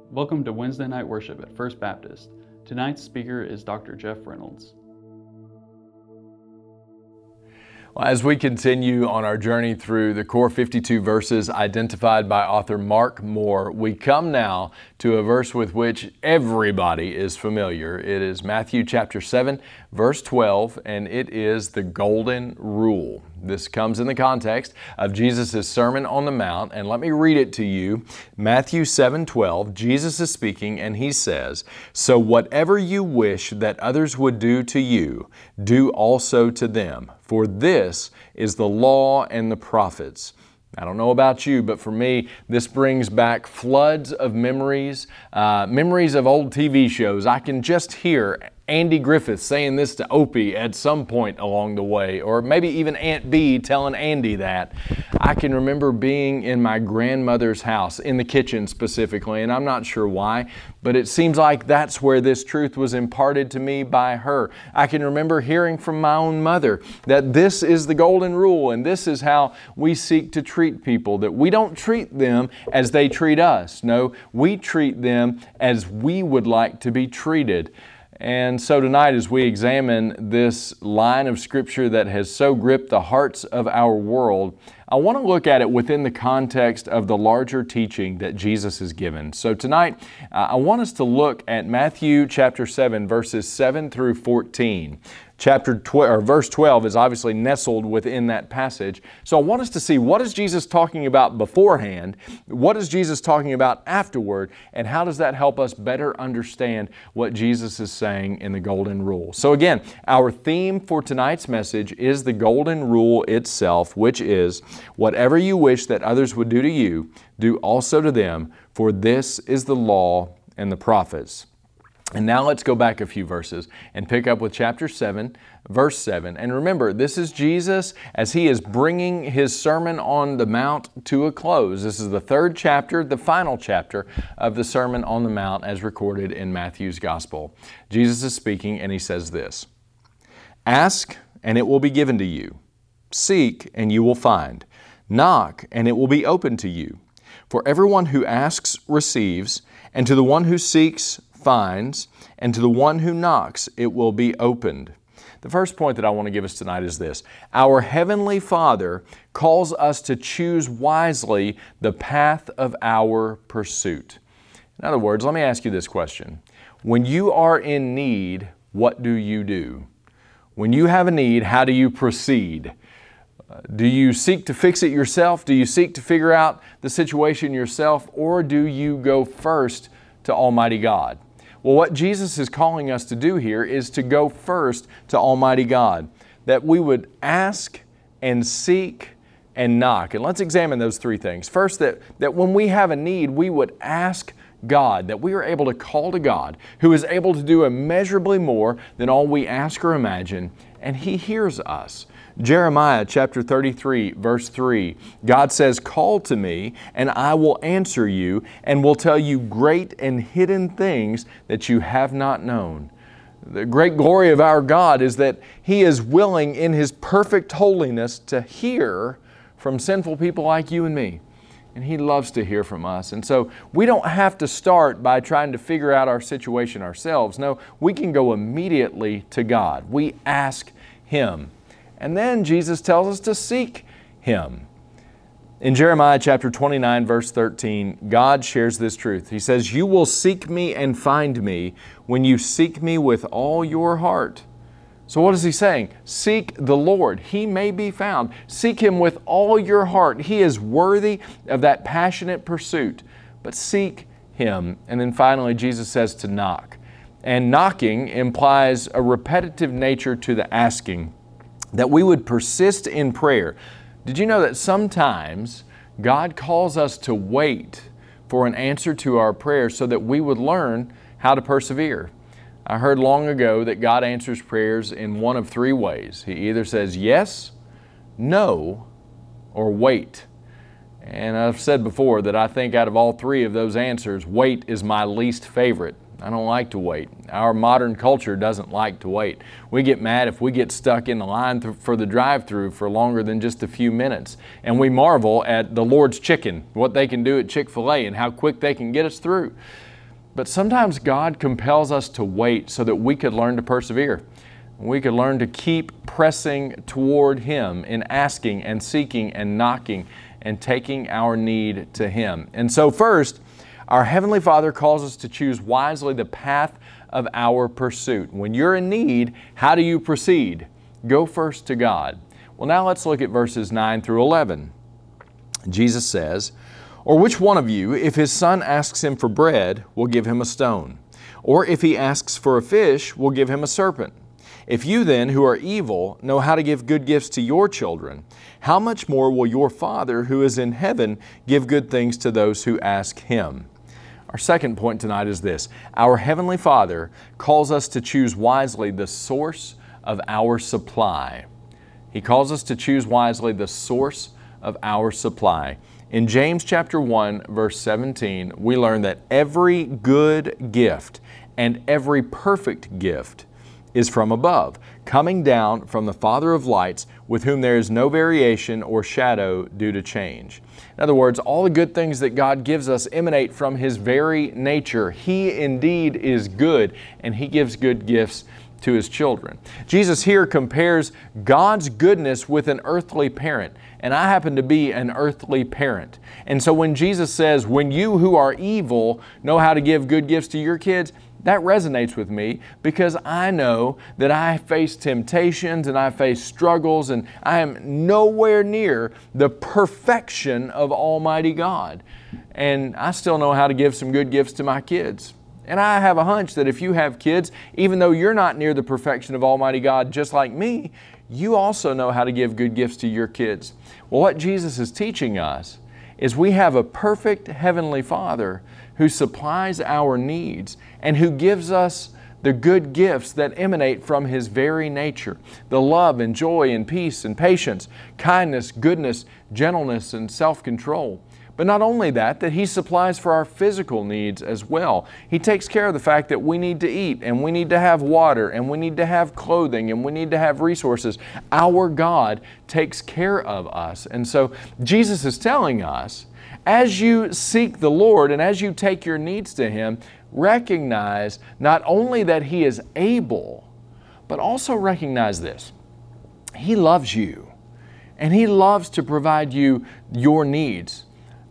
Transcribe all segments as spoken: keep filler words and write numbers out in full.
Welcome to Wednesday night worship at First Baptist. Tonight's speaker is Doctor Jeff Reynolds. Well, as we continue on our journey through the core fifty-two verses identified by author Mark Moore, we come now to a verse with which everybody is familiar. It is Matthew chapter seven, verse twelve, and it is the Golden Rule. This comes in the context of Jesus' Sermon on the Mount, and let me read it to you. Matthew seven twelve, Jesus is speaking, and He says, "So whatever you wish that others would do to you, do also to them. For this is the law and the prophets." I don't know about you, but for me, this brings back floods of memories, uh, memories of old T V shows. I can just hear Andy Griffith saying this to Opie at some point along the way, or maybe even Aunt Bee telling Andy that. I can remember being in my grandmother's house, in the kitchen specifically, and I'm not sure why, but it seems like that's where this truth was imparted to me by her. I can remember hearing from my own mother that this is the golden rule, and this is how we seek to treat people, that we don't treat them as they treat us. No, we treat them as we would like to be treated. And so tonight, as we examine this line of Scripture that has so gripped the hearts of our world, I want to look at it within the context of the larger teaching that Jesus has given. So tonight, uh, I want us to look at Matthew chapter seven, verses seven through fourteen. Chapter twelve, or verse twelve is obviously nestled within that passage. So I want us to see, what is Jesus talking about beforehand? What is Jesus talking about afterward? And how does that help us better understand what Jesus is saying in the Golden Rule? So again, our theme for tonight's message is the Golden Rule itself, which is, whatever you wish that others would do to you, do also to them, for this is the law and the prophets. And now let's go back a few verses and pick up with chapter seven, verse seven. And remember, this is Jesus as He is bringing His Sermon on the Mount to a close. This is the third chapter, the final chapter of the Sermon on the Mount as recorded in Matthew's Gospel. Jesus is speaking and He says this, "Ask and it will be given to you. Seek and you will find. Knock and it will be opened to you. For everyone who asks receives, and to the one who seeks finds, and to the one who knocks it will be opened." The first point that I want to give us tonight is this. Our Heavenly Father calls us to choose wisely the path of our pursuit. In other words, let me ask you this question. When you are in need, what do you do? When you have a need, how do you proceed? Uh, do you seek to fix it yourself? Do you seek to figure out the situation yourself? Or do you go first to Almighty God? Well, what Jesus is calling us to do here is to go first to Almighty God, that we would ask and seek and knock. And let's examine those three things. First, that, that when we have a need, we would ask God, that we are able to call to God, who is able to do immeasurably more than all we ask or imagine, and He hears us. Jeremiah chapter thirty-three, verse three, God says, "Call to me, and I will answer you, and will tell you great and hidden things that you have not known." The great glory of our God is that He is willing in His perfect holiness to hear from sinful people like you and me. And He loves to hear from us. And so we don't have to start by trying to figure out our situation ourselves. No, we can go immediately to God. We ask Him. And then Jesus tells us to seek Him. In Jeremiah chapter twenty-nine, verse thirteen, God shares this truth. He says, "You will seek me and find me when you seek me with all your heart." So what is He saying? Seek the Lord. He may be found. Seek Him with all your heart. He is worthy of that passionate pursuit. But seek Him. And then finally, Jesus says to knock. And knocking implies a repetitive nature to the asking, that we would persist in prayer. Did you know that sometimes God calls us to wait for an answer to our prayer so that we would learn how to persevere? I heard long ago that God answers prayers in one of three ways. He either says yes, no, or wait. And I've said before that I think out of all three of those answers, wait is my least favorite. I don't like to wait. Our modern culture doesn't like to wait. We get mad if we get stuck in the line th- for the drive-thru for longer than just a few minutes. And we marvel at the Lord's Chicken, what they can do at Chick-fil-A and how quick they can get us through. But sometimes God compels us to wait so that we could learn to persevere. We could learn to keep pressing toward Him in asking and seeking and knocking and taking our need to Him. And so first, our Heavenly Father calls us to choose wisely the path of our pursuit. When you're in need, how do you proceed? Go first to God. Well, now let's look at verses nine through eleven. Jesus says, "Or which one of you, if his son asks him for bread, will give him a stone? Or if he asks for a fish, will give him a serpent? If you then, who are evil, know how to give good gifts to your children, how much more will your Father who is in heaven give good things to those who ask Him?" Our second point tonight is this: our Heavenly Father calls us to choose wisely the source of our supply. He calls us to choose wisely the source of our supply. In James chapter one, verse seventeen, we learn that every good gift and every perfect gift is from above, coming down from the Father of lights, with whom there is no variation or shadow due to change. In other words, all the good things that God gives us emanate from His very nature. He indeed is good, and He gives good gifts to His children. Jesus here compares God's goodness with an earthly parent, and I happen to be an earthly parent. And so when Jesus says, "When you who are evil know how to give good gifts to your kids," that resonates with me because I know that I face temptations and I face struggles, and I am nowhere near the perfection of Almighty God. And I still know how to give some good gifts to my kids. And I have a hunch that if you have kids, even though you're not near the perfection of Almighty God just like me, you also know how to give good gifts to your kids. Well, what Jesus is teaching us is we have a perfect Heavenly Father who supplies our needs and who gives us the good gifts that emanate from His very nature, the love and joy and peace and patience, kindness, goodness, gentleness, and self-control. But not only that, that He supplies for our physical needs as well. He takes care of the fact that we need to eat, and we need to have water, and we need to have clothing, and we need to have resources. Our God takes care of us. And so Jesus is telling us, as you seek the Lord and as you take your needs to Him, recognize not only that He is able, but also recognize this: He loves you, and He loves to provide you your needs.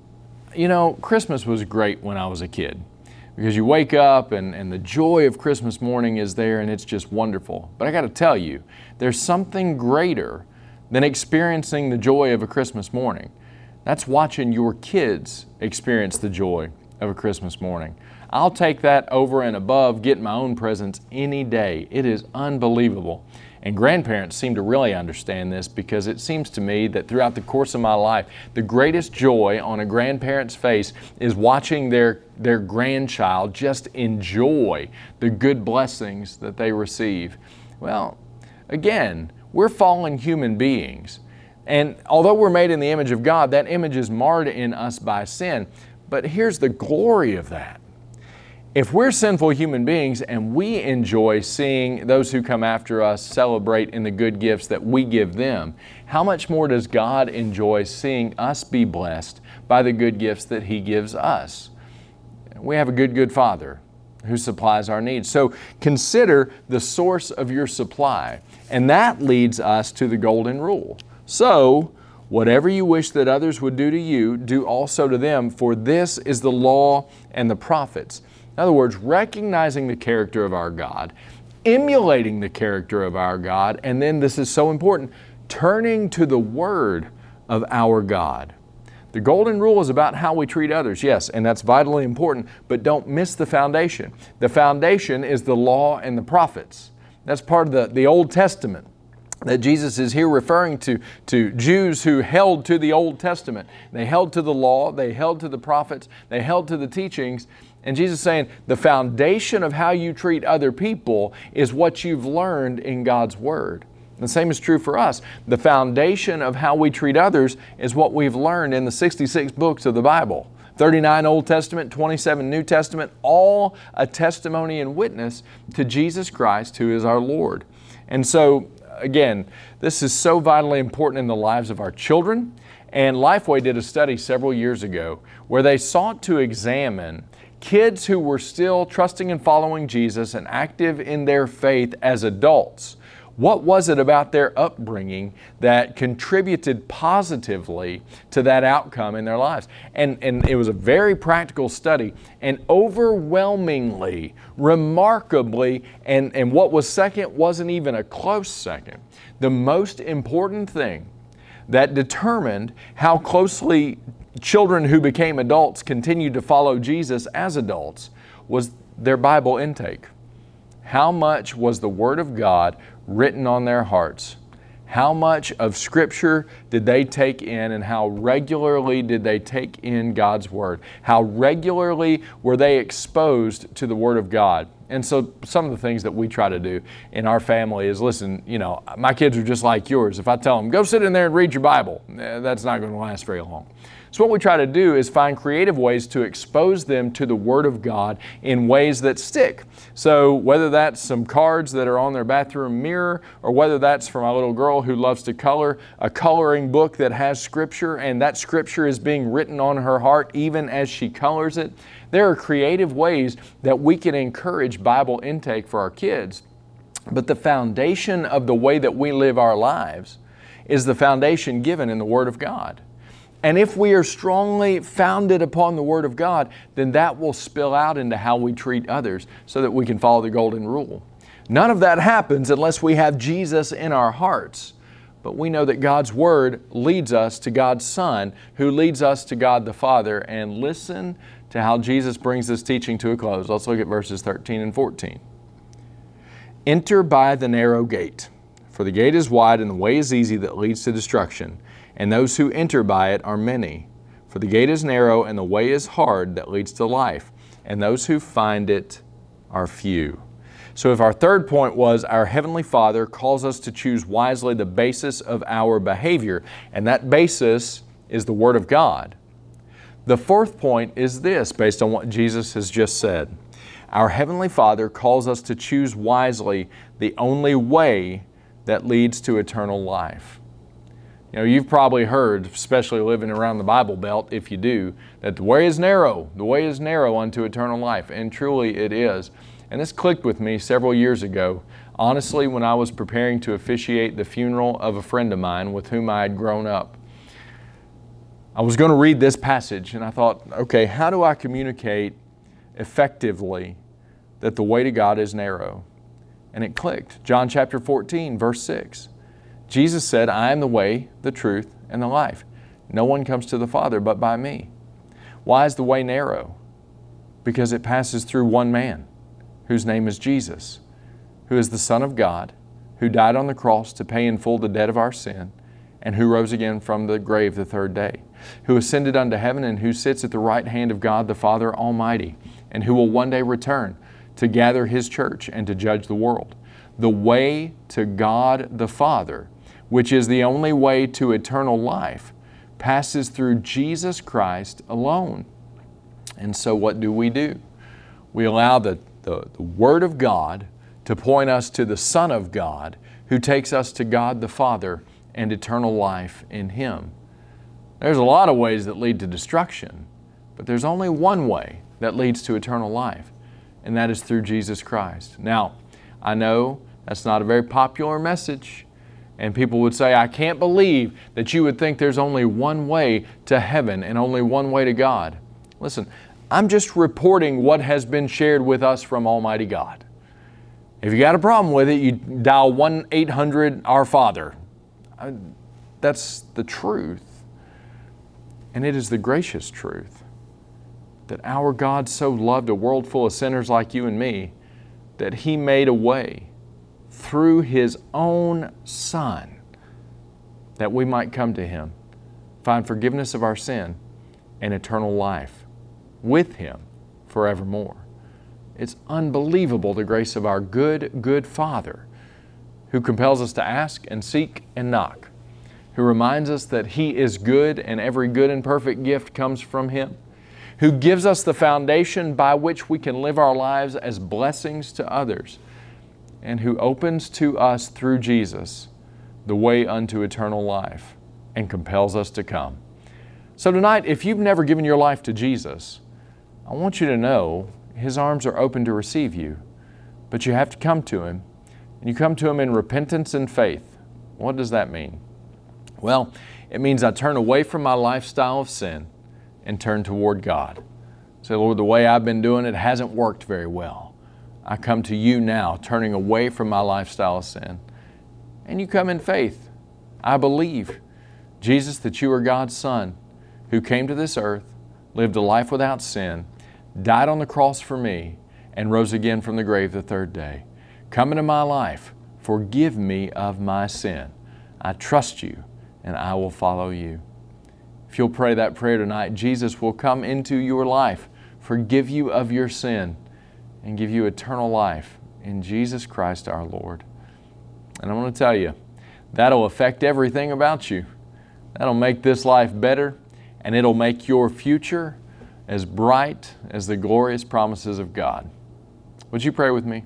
You know, Christmas was great when I was a kid because you wake up and, and the joy of Christmas morning is there, and it's just wonderful. But I got to tell you, there's something greater than experiencing the joy of a Christmas morning. That's watching your kids experience the joy of a Christmas morning. I'll take that over and above getting my own presents any day. It is unbelievable. And grandparents seem to really understand this, because it seems to me that throughout the course of my life, the greatest joy on a grandparent's face is watching their, their grandchild just enjoy the good blessings that they receive. Well, again, we're fallen human beings. And although we're made in the image of God, that image is marred in us by sin. But here's the glory of that. If we're sinful human beings and we enjoy seeing those who come after us celebrate in the good gifts that we give them, how much more does God enjoy seeing us be blessed by the good gifts that He gives us? We have a good, good Father who supplies our needs. So consider the source of your supply. And that leads us to the golden rule. So, whatever you wish that others would do to you, do also to them, for this is the law and the prophets. In other words, recognizing the character of our God, emulating the character of our God, and then this is so important, turning to the Word of our God. The golden rule is about how we treat others, yes, and that's vitally important, but don't miss the foundation. The foundation is the law and the prophets. That's part of the, the Old Testament that Jesus is here referring to, to Jews who held to the Old Testament. They held to the law, they held to the prophets, they held to the teachings. And Jesus is saying the foundation of how you treat other people is what you've learned in God's Word. The same is true for us. The foundation of how we treat others is what we've learned in the sixty-six books of the Bible. thirty-nine Old Testament, twenty-seven New Testament, all a testimony and witness to Jesus Christ, who is our Lord. And so, again, this is so vitally important in the lives of our children And Lifeway did a study several years ago where they sought to examine kids who were still trusting and following Jesus and active in their faith as adults. What was it about their upbringing that contributed positively to that outcome in their lives? And, and it was a very practical study, and overwhelmingly, remarkably, and, and what was second wasn't even a close second. The most important thing that determined how closely children who became adults continued to follow Jesus as adults was their Bible intake. How much was the Word of God written on their hearts? How much of Scripture did they take in, and how regularly did they take in God's Word? How regularly were they exposed to the Word of God? And so some of the things that we try to do in our family is, listen, you know, my kids are just like yours. If I tell them, go sit in there and read your Bible, that's not going to last very long. So what we try to do is find creative ways to expose them to the Word of God in ways that stick. So whether that's some cards that are on their bathroom mirror, or whether that's for my little girl who loves to color, a coloring book that has Scripture, and that Scripture is being written on her heart even as she colors it. There are creative ways that we can encourage Bible intake for our kids. But the foundation of the way that we live our lives is the foundation given in the Word of God. And if we are strongly founded upon the Word of God, then that will spill out into how we treat others so that we can follow the golden rule. None of that happens unless we have Jesus in our hearts. But we know that God's Word leads us to God's Son, who leads us to God the Father. And listen to how Jesus brings this teaching to a close. Let's look at verses thirteen and fourteen. Enter by the narrow gate, for the gate is wide and the way is easy that leads to destruction, and those who enter by it are many. For the gate is narrow and the way is hard that leads to life, and those who find it are few. So if our third point was our Heavenly Father calls us to choose wisely the basis of our behavior, and that basis is the Word of God. The fourth point is this, based on what Jesus has just said. Our Heavenly Father calls us to choose wisely the only way that leads to eternal life. You know, you've probably heard, especially living around the Bible Belt, if you do, that the way is narrow, the way is narrow unto eternal life, and truly it is. And this clicked with me several years ago, honestly, when I was preparing to officiate the funeral of a friend of mine with whom I had grown up. I was going to read this passage, and I thought, okay, how do I communicate effectively that the way to God is narrow? And it clicked. John chapter fourteen, verse six. Jesus said, I am the way, the truth, and the life. No one comes to the Father but by me. Why is the way narrow? Because it passes through one man, whose name is Jesus, who is the Son of God, who died on the cross to pay in full the debt of our sin, and who rose again from the grave the third day, who ascended unto heaven and who sits at the right hand of God the Father Almighty, and who will one day return to gather His church and to judge the world. The way to God the Father, which is the only way to eternal life, passes through Jesus Christ alone. And so what do we do? We allow the, the, the Word of God to point us to the Son of God, who takes us to God the Father and eternal life in Him. There's a lot of ways that lead to destruction, but there's only one way that leads to eternal life, and that is through Jesus Christ. Now, I know that's not a very popular message, and people would say, I can't believe that you would think there's only one way to heaven and only one way to God. Listen, I'm just reporting what has been shared with us from Almighty God. If you got a problem with it, you dial one eight hundred Our Father. I, that's the truth. And it is the gracious truth that our God so loved a world full of sinners like you and me that He made a way through His own Son that we might come to Him, find forgiveness of our sin, and eternal life with Him forevermore. It's unbelievable, the grace of our good, good Father, who compels us to ask and seek and knock, who reminds us that He is good and every good and perfect gift comes from Him, who gives us the foundation by which we can live our lives as blessings to others, and who opens to us through Jesus the way unto eternal life. and compels us to come. So tonight, if you've never given your life to Jesus, I want you to know His arms are open to receive you, but you have to come to Him, and you come to Him in repentance and faith. What does that mean? Well, it means I turn away from my lifestyle of sin and turn toward God. Say, Lord, the way I've been doing it hasn't worked very well. I come to You now, turning away from my lifestyle of sin. And you come in faith. I believe, Jesus, that You are God's Son, who came to this earth, lived a life without sin, died on the cross for me, and rose again from the grave the third day. Come into my life. Forgive me of my sin. I trust You, and I will follow You. If you'll pray that prayer tonight, Jesus will come into your life, forgive you of your sin, and give you eternal life in Jesus Christ our Lord. And I want to tell you, that'll affect everything about you. That'll make this life better, and it'll make your future as bright as the glorious promises of God. Would you pray with me?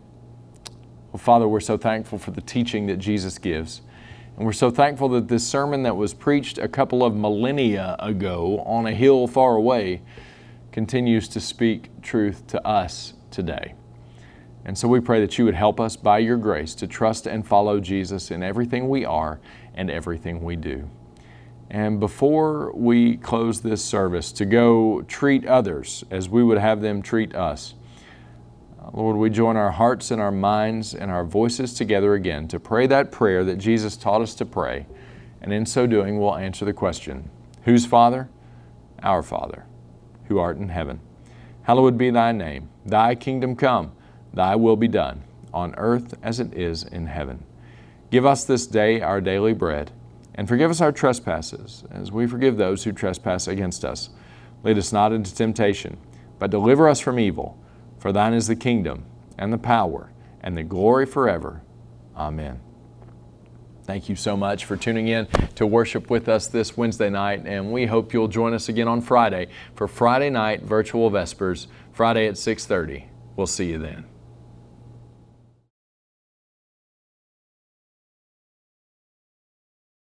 Well, Father, we're so thankful for the teaching that Jesus gives. And we're so thankful that this sermon that was preached a couple of millennia ago on a hill far away continues to speak truth to us today. And so we pray that You would help us by Your grace to trust and follow Jesus in everything we are and everything we do. And before we close this service, to go treat others as we would have them treat us, Lord, we join our hearts and our minds and our voices together again to pray that prayer that Jesus taught us to pray. And in so doing, we'll answer the question, whose Father? Our Father, who art in heaven. Hallowed be Thy name. Thy kingdom come. Thy will be done, on earth as it is in heaven. Give us this day our daily bread, and forgive us our trespasses, as we forgive those who trespass against us. Lead us not into temptation, but deliver us from evil. For Thine is the kingdom, and the power, and the glory forever. Amen. Thank you so much for tuning in to worship with us this Wednesday night, and we hope you'll join us again on Friday for Friday night virtual Vespers, Friday at six thirty. We'll see you then.